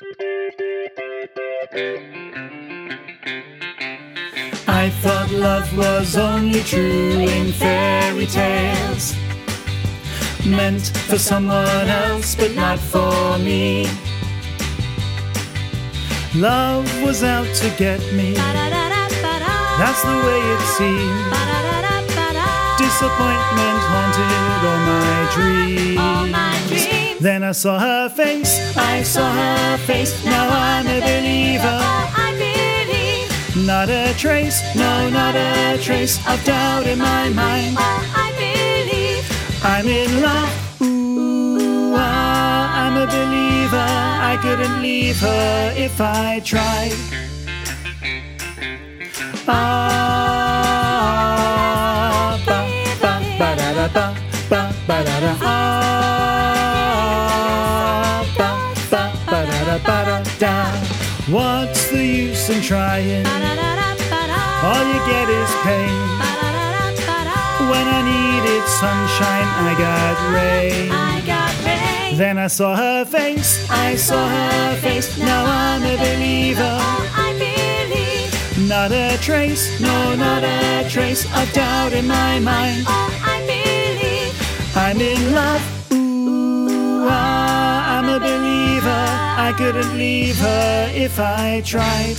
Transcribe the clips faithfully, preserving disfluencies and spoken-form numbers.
I thought love was only true in fairy tales, meant for someone else but not for me. Love was out to get me, that's the way it seemed. Disappointment haunted all my dreams. All my dreams. Then I saw her face, I saw her face. Now I'm a believer. I believe. Not a trace, no, not a trace of doubt in my mind. Oh, I believe. I'm in love. Ooh, ah, I'm a believer. I couldn't leave her if I tried. Ah, ba ba ba da da ba ba ba da da. Ah, ba ba ba da da ba da da. What's the use in trying? All you get is pain. When I needed sunshine, I got rain. I got rain. Then I saw her face, I saw her face. Now I'm a believer. Oh, I believe. Not a trace, no, not a trace of doubt in my mind. Oh, I believe. I'm in love. Ooh, ah, I'm a believer. I couldn't leave her if I tried.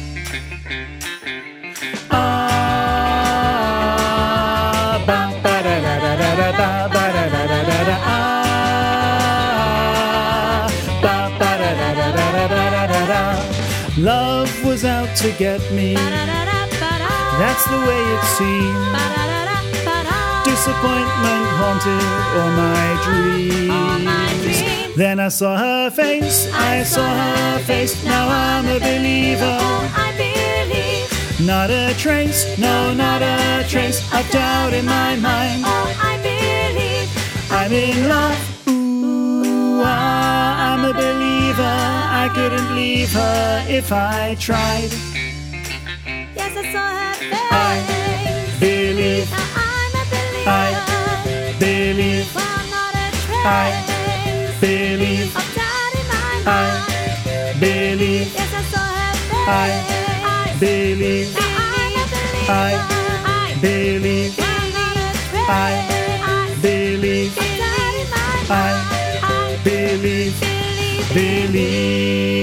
Ah, ba ba da da da da da ba ba da da da da da. Ah, ba ba da da da da da da da da. Love was out to get me, that's the way it seemed. Disappointment haunted all my dreams. All my dreams. Then I saw her face, I saw her face. Now I'm a believer. Oh, I believe. Not a trace, no, not a trace of doubt in my mind. Oh, I believe. I'm in love. Ooh, ah, I'm a believer. I couldn't leave her if I tried. Yes, I saw her I face. believe, Now I'm a believer. I believe, Well, not a I trace believe, of doubt in my I mind. believe, Yes, I saw her face. I believe, Now I'm a believer. I believe, Well, not a trace I believe, of doubt in my I mind. believe, Believe. believe.